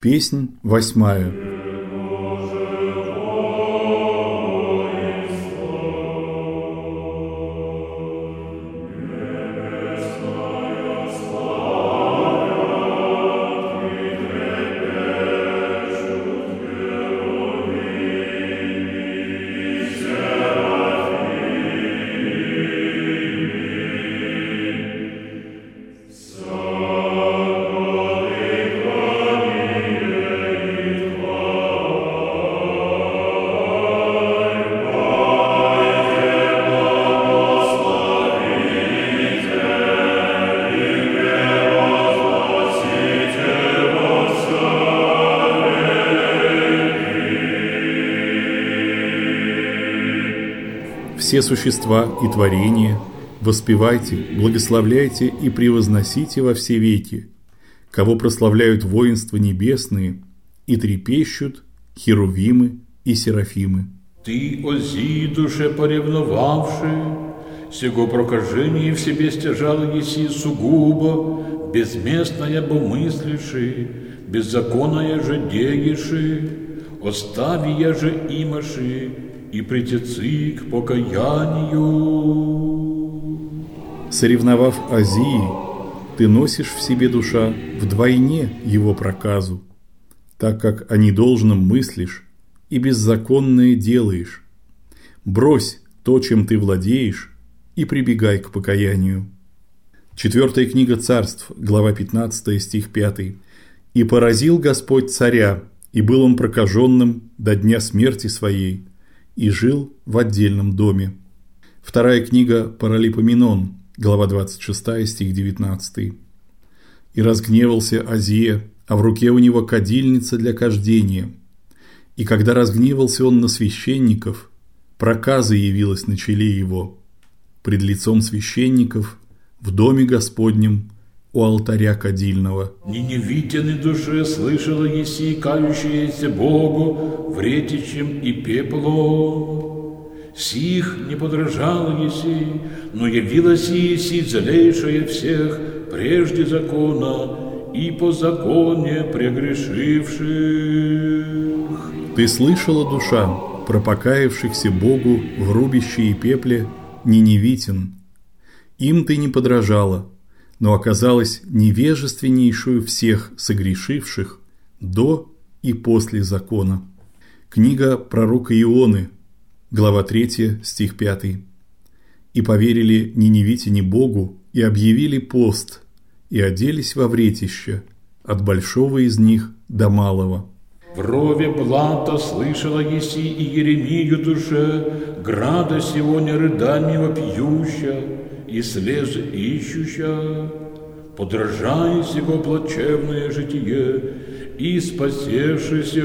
Песнь 8. Все существа и творения, воспевайте, благословляйте и превозносите во все веки, кого прославляют воинства небесные и трепещут херувимы и серафимы. Ты, ози, душе поревновавши, сего прокажение в себе стяжало еси сугубо, безместное бо мыслиши, беззаконное же дееши, оставия же имаши, и притецы к покаянию. Соревновав Азии, ты носишь в себе, душа, вдвойне его проказу, так как о недолжном мыслишь и беззаконное делаешь. Брось то, чем ты владеешь, и прибегай к покаянию. 4 книга Царств, глава 15, стих 5. «И поразил Господь царя, и был он прокаженным до дня смерти своей, и жил в отдельном доме». 2 книга Паралипоменон, глава 26, стих 19. «И разгневался Азия, а в руке у него кадильница для кождения. И когда разгневался он на священников, проказа явилась на челе его, пред лицом священников, в доме Господнем, у алтаря кадильного». Ниневитяны душе слышала еси кающиеся Богу вретичем и пеплом. Сих не подражала еси, но явилась еси злейшая всех прежде закона и по законе прегрешивших. Ты слышала, душа, про покаявшихся Богу в рубище и пепле ниневитян. Им ты не подражала, но оказалась невежественнейшую всех согрешивших до и после закона. Книга пророка Ионы, глава 3, стих 5. «И поверили ниневитяне Богу, и объявили пост, и оделись во вретище, от большого из них до малого». В рове блата слышала еси и Еремию душе, града сегодня рыдания вопиюща, и слез ищуща, подражай сего плачевное житие, и спасешися.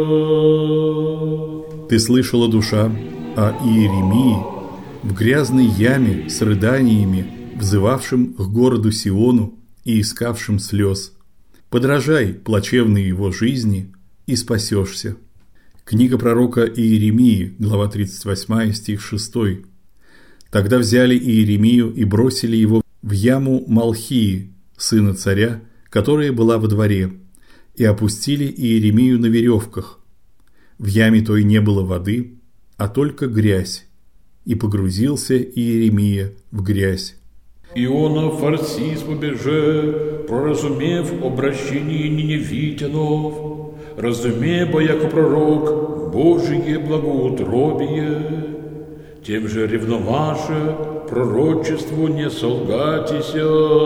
Ты слышала, душа, о Иеремии в грязной яме с рыданиями, взывавшим к городу Сиону и искавшим слез. Подражай плачевной его жизни и спасешься. Книга пророка Иеремии, глава 38, стих 6. «Тогда взяли Иеремию и бросили его в яму Малхии, сына царя, которая была во дворе, и опустили Иеремию на веревках. В яме той не было воды, а только грязь, и погрузился Иеремия в грязь». Иона Фарсис побеже, проразумев обращение ниневитянов, разумеба, яко пророк, Божие благоутробие, тем же ревноваше пророчеству не солгатися.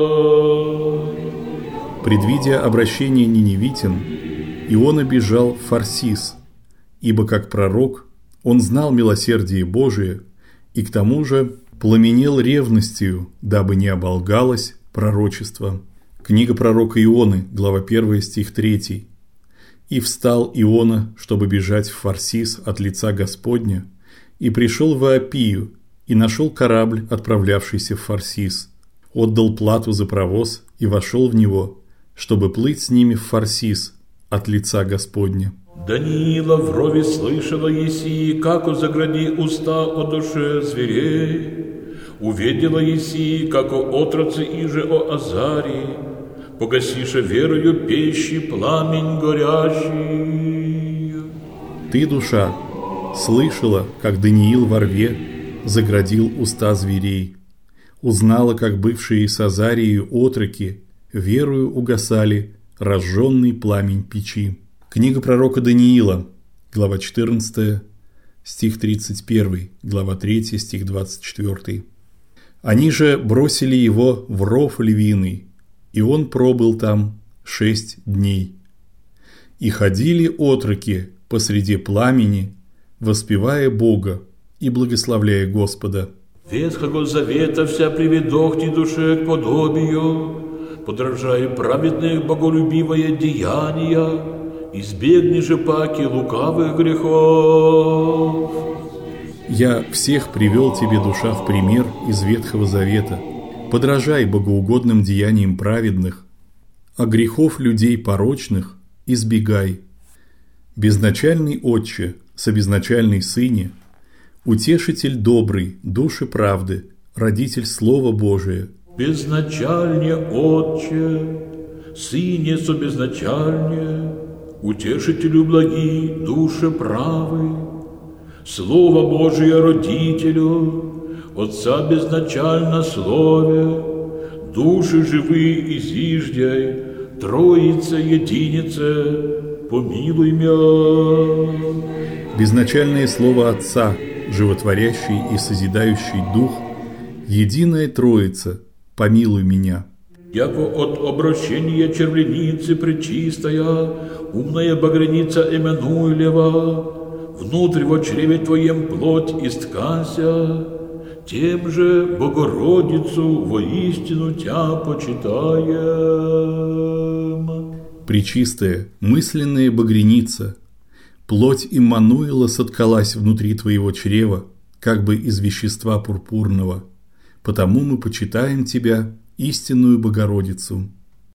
Предвидя обращение ниневитян, Иона бежал в Фарсис, ибо как пророк он знал милосердие Божие и к тому же пламенел ревностью, дабы не оболгалось пророчество. Книга пророка Ионы, глава 1, стих 3. «И встал Иона, чтобы бежать в Фарсис от лица Господня, и пришел в Иопию, и нашел корабль, отправлявшийся в Фарсис, отдал плату за провоз и вошел в него, чтобы плыть с ними в Фарсис от лица Господня». Даниила в рове слышала еси, како загради уста о душе зверей. Увидела еси, како отрацы иже о Азарии, погасише верою пещи пламень горящий. Ты, душа, слышала, как Даниил во рве заградил уста зверей, узнала, как бывшие с Азарией отроки верою угасали разжженный пламень печи. Книга пророка Даниила, глава 14, стих 31, глава 3, стих 24. Они же бросили его в ров львиный, и он пробыл там 6 дней. И ходили отроки посреди пламени, воспевая Бога и благословляя Господа. Ветхого завета вся приведохни душе к подобию, подражай праведных боголюбивое деяния, избегни же паки лукавых грехов. Я всех привел тебе, душа, в пример из Ветхого Завета. Подражай богоугодным деяниям праведных, а грехов людей порочных избегай. Безначальный Отче, собезначальный Сыне, Утешитель добрый, души правды, Родитель Слова Божия. Безначальне Отче, Сыне собезначальне, Утешителю благи, душе правы, Слово Божие Родителю, Отца безначально Слове, души живы и зиждяй, Троице Единице, помилуй мя. Безначальное Слово Отца, животворящий и созидающий Дух, единая Троица, помилуй меня. Яко от обращения червленицы пречистая, умная багряница Эммануилева, внутрь во чреве Твоем плоть исткася, тем же Богородицу воистину Тя почитаем. Пречистая, мысленная багряница, плоть Иммануила соткалась внутри Твоего чрева, как бы из вещества пурпурного, потому мы почитаем Тебя, истинную Богородицу.